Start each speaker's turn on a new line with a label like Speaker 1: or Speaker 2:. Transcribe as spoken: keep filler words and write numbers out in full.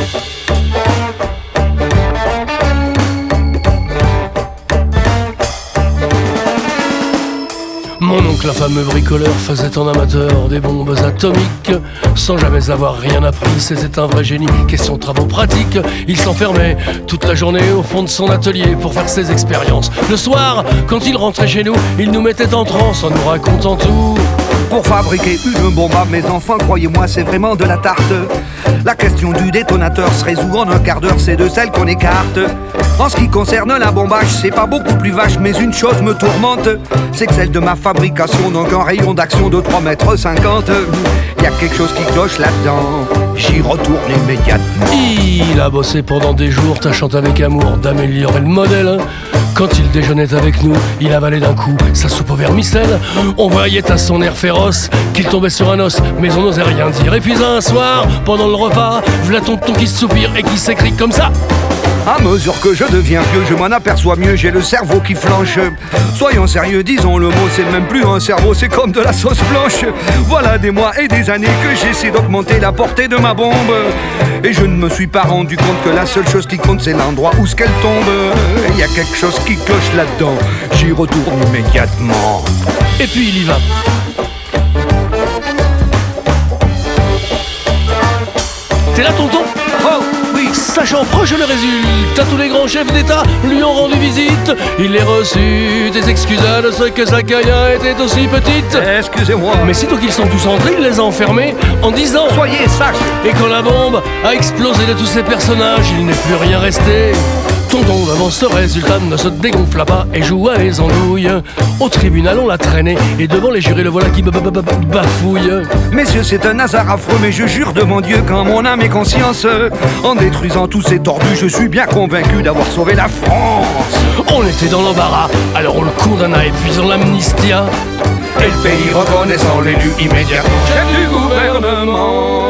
Speaker 1: Mon oncle, un fameux bricoleur, faisait en amateur des bombes atomiques. Sans jamais avoir rien appris, c'était un vrai génie. Question de travaux pratiques, il s'enfermait toute la journée au fond de son atelier pour faire ses expériences. Le soir, quand il rentrait chez nous, il nous mettait en transe en nous racontant tout.
Speaker 2: Pour fabriquer une bombe à mes enfants, croyez-moi, c'est vraiment de la tarte. La question du détonateur se résout en un quart d'heure, c'est de celle qu'on écarte. En ce qui concerne la bombage, c'est pas beaucoup plus vache, mais une chose me tourmente, c'est que celle de ma fabrication n'a qu'un rayon d'action de trois mètres cinquante. Y a quelque chose qui cloche là-dedans, j'y retourne immédiatement.
Speaker 1: Il a bossé pendant des jours, tâchant avec amour d'améliorer le modèle. Quand il déjeunait avec nous, il avalait d'un coup sa soupe au vermicelle. On voyait à son air féroce qu'il tombait sur un os, mais on n'osait rien dire. Et puis un soir, pendant le repas, v'là tonton qui se soupire et qui s'écrie comme ça.
Speaker 2: À mesure que je deviens vieux, je m'en aperçois mieux, j'ai le cerveau qui flanche. Soyons sérieux, disons le mot, c'est même plus un cerveau, c'est comme de la sauce blanche. Voilà des mois et des années que j'essaie d'augmenter la portée de ma bombe. Et je ne me suis pas rendu compte que la seule chose qui compte, c'est l'endroit où ce qu'elle tombe. Il y a quelque chose qui cloche là-dedans, j'y retourne immédiatement.
Speaker 1: Et puis il y va. T'es là, tonton?
Speaker 2: Oh oui.
Speaker 1: Sachant proche le résultat, tous les grands chefs d'État lui ont rendu visite. Il les reçut, des excusa de ce que sa carrière était aussi petite.
Speaker 2: Excusez-moi,
Speaker 1: Mais sitôt qu'ils sont tous entrés, il les a enfermés en disant:
Speaker 2: soyez sages.
Speaker 1: Et quand la bombe a explosé de tous ces personnages, il n'est plus rien resté. Tonton, avant ce résultat, ne se dégonfla pas et joua les andouilles. Au tribunal, on l'a traîné et devant les jurés, le voilà qui bafouille.
Speaker 2: Messieurs, c'est un hasard affreux, mais je jure de mon Dieu qu'en mon âme et conscience, en détruisant tous ces tordus, je suis bien convaincu d'avoir sauvé la France.
Speaker 1: On était dans l'embarras, alors on le condamna et puis on l'amnistia.
Speaker 2: Et le pays reconnaissant l'élu immédiatement chef du gouvernement.